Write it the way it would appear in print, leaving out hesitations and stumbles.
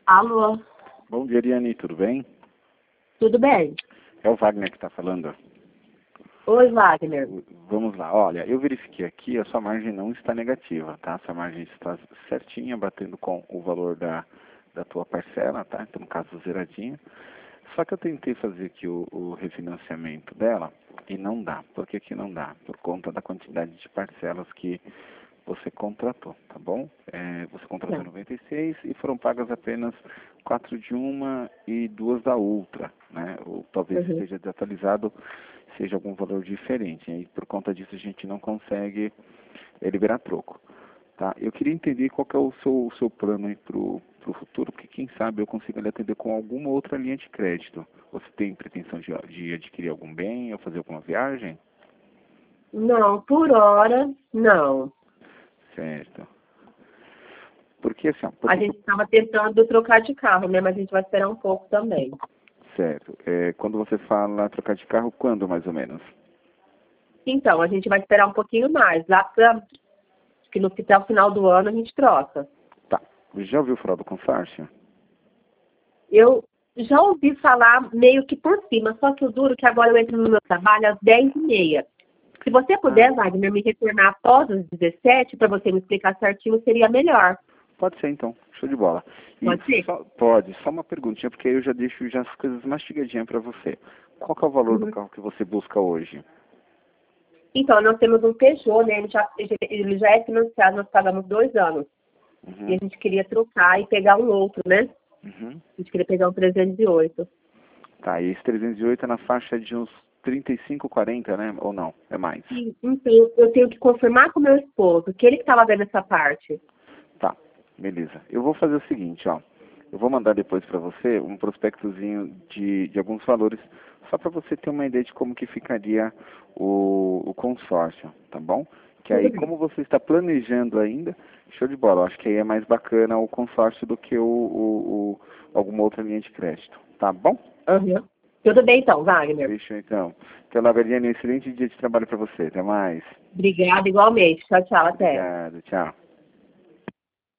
Alô, Bom dia, Ariane, tudo bem? tudo bem? É o Wagner que está falando. Oi, Wagner. Vamos lá, olha, eu verifiquei aqui, a sua margem não está negativa, tá? Sua margem está certinha, batendo com o valor da tua parcela, tá? Então, no caso, zeradinha. Só que eu tentei fazer aqui o refinanciamento dela e não dá. Por que que não dá? Por conta da quantidade de parcelas que você contratou, tá bom? Você contratou Não. 96 e foram pagas apenas 4 de uma e 2 da outra, né? Ou talvez Uhum. esteja desatualizado, seja algum valor diferente. E por conta disso a gente não consegue liberar troco, tá? Eu queria entender qual que é o seu plano aí pro futuro, porque quem sabe eu consiga lhe atender com alguma outra linha de crédito. Você tem pretensão de adquirir algum bem ou fazer alguma viagem? Não, por hora, não. Certo. Porque assim, ó, A gente estava tentando trocar de carro, né? Mas a gente vai esperar um pouco também. certo. Quando você fala trocar de carro, quando mais ou menos? Então, a gente vai esperar um pouquinho mais. Lá para que no até o final do ano a gente troca. Tá. Já ouviu falar do consórcio? Eu já ouvi falar meio que por cima, só que o duro é que agora eu entro no meu trabalho às 10h30. Se você puder, Wagner, me retornar após as 17 para você me explicar certinho, seria melhor. Pode ser então, show de bola. Pode ser? Pode, só uma perguntinha, porque aí eu já deixo já as coisas mastigadinhas para você. Qual que é o valor do Uhum. carro que você busca hoje? Então, nós temos um Peugeot, né? Ele já é financiado, nós pagamos 2 anos. E Uhum. a gente queria trocar e pegar um outro, né? Uhum. A gente queria pegar um 308. Tá, e esse 308 é na faixa de uns 35, 40, né? Ou não? É mais? E, então, eu tenho que confirmar com o meu esposo, que ele que estava vendo essa parte. Tá, beleza. Eu vou fazer o seguinte, ó. Eu vou mandar depois para você um prospectozinho de alguns valores, só para você ter uma ideia de como que ficaria o consórcio, tá bom? Que aí, Tudo bem. como você está planejando ainda, show de bola. Eu acho que aí é mais bacana o consórcio do que alguma outra linha de crédito, tá bom? Uhum. Tudo bem, então, Wagner. Fechou então. Então, Laveriane, um excelente dia de trabalho para você. Até mais. Obrigada, igualmente. Tchau, tchau, até. Obrigado, tchau.